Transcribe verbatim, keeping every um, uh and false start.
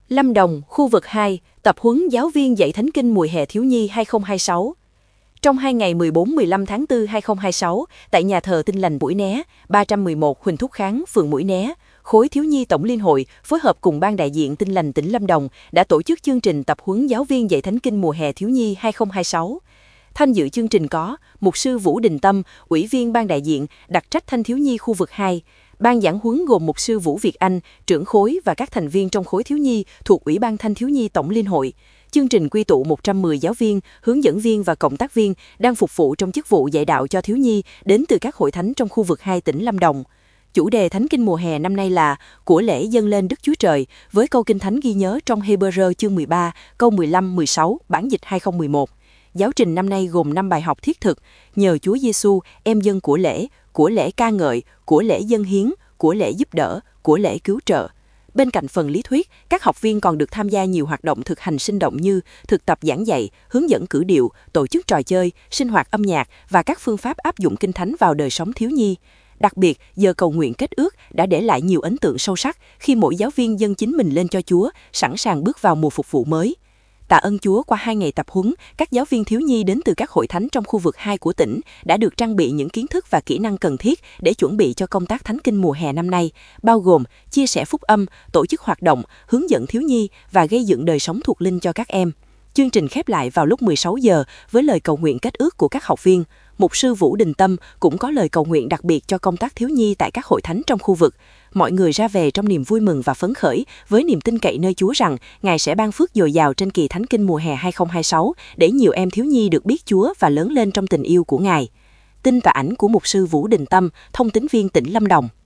Lâm Đồng, khu vực hai, tập huấn giáo viên dạy Thánh Kinh mùa hè thiếu nhi hai không hai sáu. Trong hai ngày mười bốn mười lăm tháng tư hai không hai sáu, tại nhà thờ Tin Lành Mũi Né, ba trăm mười một Huỳnh Thúc Kháng, phường Mũi Né, Khối Thiếu nhi Tổng Liên hội phối hợp cùng Ban đại diện Tin Lành tỉnh Lâm Đồng đã tổ chức chương trình tập huấn giáo viên dạy Thánh Kinh mùa hè thiếu nhi hai không hai sáu. Tham dự chương trình có Mục sư Vũ Đình Tâm, Ủy viên Ban đại diện, đặc trách Thanh thiếu nhi khu vực hai. Ban giảng huấn gồm Mục sư Vũ Việt Anh, trưởng khối và các thành viên trong khối thiếu nhi thuộc Ủy ban Thanh thiếu nhi Tổng Liên hội. Chương trình quy tụ một trăm mười giáo viên, hướng dẫn viên và cộng tác viên đang phục vụ trong chức vụ dạy đạo cho thiếu nhi đến từ các hội thánh trong khu vực hai tỉnh Lâm Đồng. Chủ đề Thánh Kinh mùa hè năm nay là của lễ dâng lên Đức Chúa Trời với câu Kinh Thánh ghi nhớ trong Hê-bơ-rơ chương mười ba, câu mười lăm mười sáu, bản dịch hai không một một. Giáo trình năm nay gồm năm bài học thiết thực: nhờ Chúa Giêsu, em dâng của lễ, của lễ ca ngợi, của lễ dâng hiến, của lễ giúp đỡ, của lễ cứu trợ. Bên cạnh phần lý thuyết, các học viên còn được tham gia nhiều hoạt động thực hành sinh động như thực tập giảng dạy, hướng dẫn cử điệu, tổ chức trò chơi, sinh hoạt âm nhạc và các phương pháp áp dụng Kinh Thánh vào đời sống thiếu nhi. Đặc biệt, giờ cầu nguyện kết ước đã để lại nhiều ấn tượng sâu sắc khi mỗi giáo viên dâng chính mình lên cho Chúa, sẵn sàng bước vào mùa phục vụ mới. Tạ ơn Chúa, qua hai ngày tập huấn, các giáo viên thiếu nhi đến từ các hội thánh trong khu vực hai của tỉnh đã được trang bị những kiến thức và kỹ năng cần thiết để chuẩn bị cho công tác Thánh Kinh mùa hè năm nay, bao gồm chia sẻ phúc âm, tổ chức hoạt động, hướng dẫn thiếu nhi và gây dựng đời sống thuộc linh cho các em. Chương trình khép lại vào lúc mười sáu giờ với lời cầu nguyện kết ước của các học viên. Mục sư Vũ Đình Tâm cũng có lời cầu nguyện đặc biệt cho công tác thiếu nhi tại các hội thánh trong khu vực. Mọi người ra về trong niềm vui mừng và phấn khởi, với niềm tin cậy nơi Chúa rằng Ngài sẽ ban phước dồi dào trên kỳ Thánh Kinh mùa hè hai không hai sáu để nhiều em thiếu nhi được biết Chúa và lớn lên trong tình yêu của Ngài. Tin và ảnh của Mục sư Vũ Đình Tâm, thông tín viên tỉnh Lâm Đồng.